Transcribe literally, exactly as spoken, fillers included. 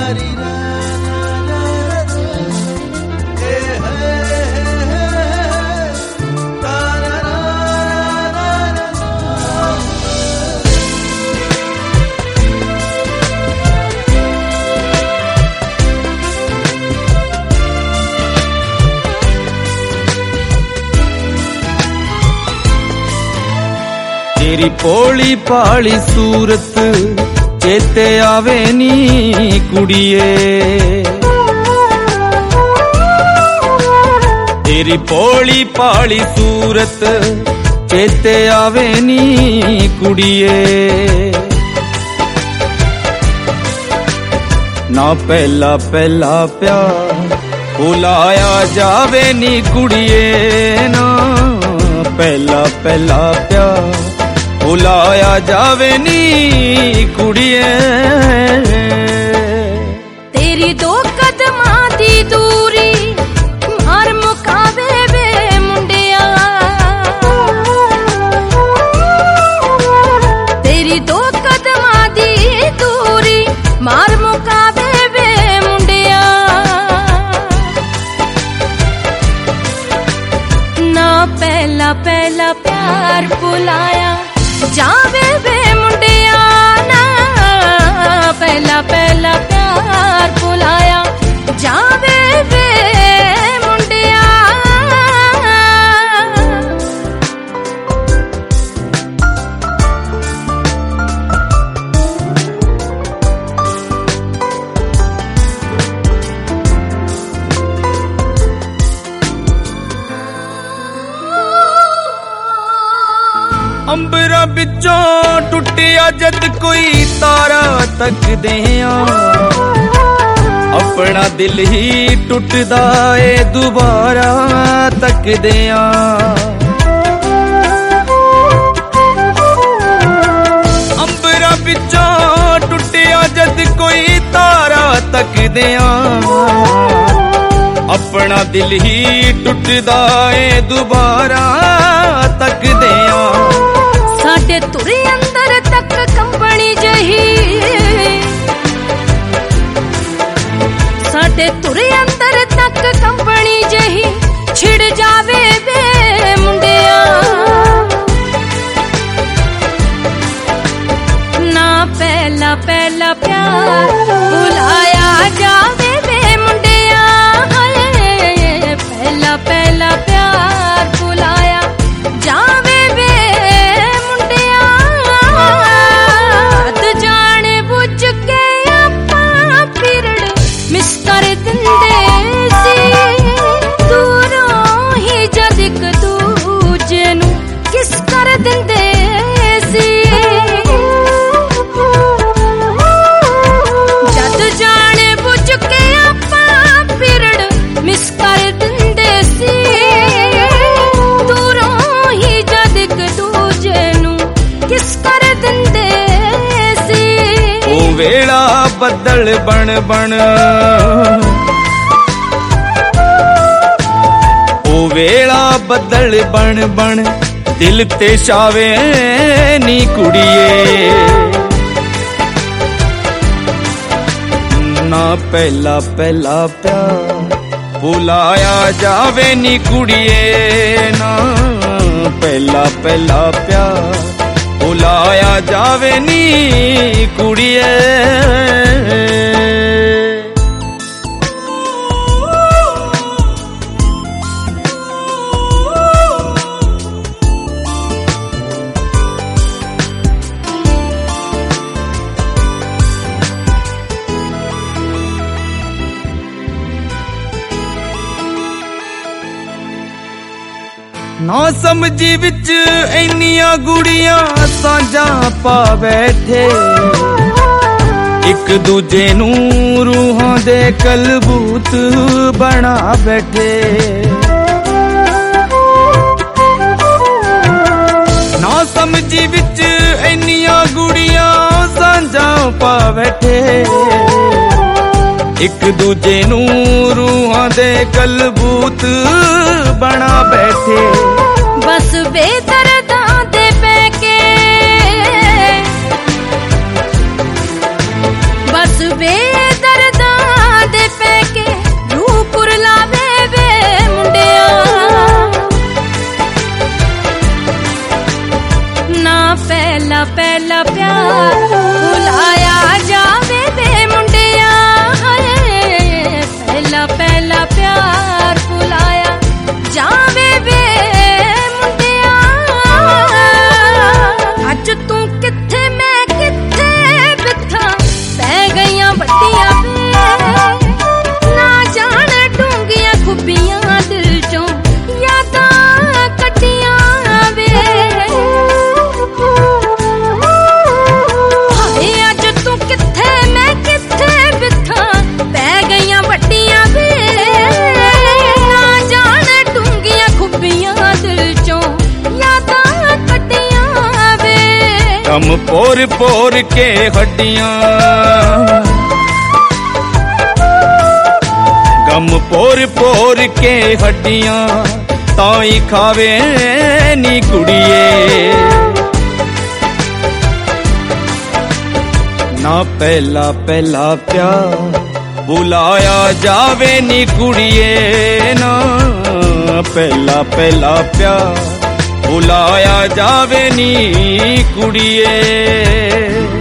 तेरी भोली भाली सूरत चेते आवे नी कुड़िए, तेरी भोली भाली सूरत चेते आवे नी कुड़िए। ना पहला पहला प्यार भुलाया जावे नी कुड़िए, ना पहला पहला प्यार भुलाया जावे नी कुड़िए। तेरी दो कदमां दी दूरी मार मुकावे वे मुंडिया, तेरी दो कदमां दी दूरी मार मुकावे वे मुंडिया। ना पहला पहला प्यार भुलाया जावे वे मुंडिया, ना पहला पहला प्यार भुलाया जावे वे मुंडिया। अंबरा बिचों टुटिया जद कोई तारा तकदे आ, अपना दिल ही टुटदा ए दुबारा तकदे आ। अंबरा बिचों टुटिया जद कोई तारा तकदे आ, अपना दिल ही टुटदा ए दुबारा तकदे आ। साडे तुरे अंदर तक कंबनी जही, साडे तुरे अंदर तक कंबनी जही छिड़ जावे वे मुंडिया। ना पहला पहला प्यार भुलाया जावे वे मुंडिया, पहला पहला प्यार भुलाया जावे वे मुंडिया। अद जाने बुझ के आपां फिरड़ मिस कर दिंदे सी, दूरों ही जद इक दूजे नू किस कर दिंदे सी। जद जाने बुझ के आपां फिरड़ मिस कर दिंदे सी, दूरों ही जद इक दूजे नू किस कर दिंदे सी। ओ वेला बदल बन बन, ओ वेला बदल बन बन दिल ते छावे नी कुड़िए। ना पहला पहला प्यार भुलाया जावे नी कुड़िए, ना पहला पहला प्यार भुलाया जावे नी कुड़िए। ना समझी विच इन्नियां गुड़ियां सांझा पा बैठे, एक दूजे नू रूहां दे कलबूत बना बैठे। ना समझी विच इन्नियां गुड़ियां सांझा पा बैठे, एक दूजे नू रूहां दे कलबूत बना बैठे। बस बेदर्दां दे पैके, बस बेदर्दां प्यार भुलाया जावे वे मुंडिया, पहला पहला प्यार भुलाया जावे वे मुंडिया। अज तू किथे मैं किथे बिथा पै गईयां वड्डियां वे, ना जान डूंगियां खुबियां दिल चों यादां कट्टियां वे। हाय अज तू किथे मैं किथे बिथा पै गईयां वड्डियां वे, ना जान डूंगियां खुबियां दिल चों यादां कट्टियां वे। गम पोर पोर के हड्डियां, गम पोर पोर के हड्डियां ताई खावे नी कुड़िए। ना पहला पहला प्यार भुलाया जावे नी कुड़िए, ना पहला पहला प्यार भुलाया जावे नी कुड़िए।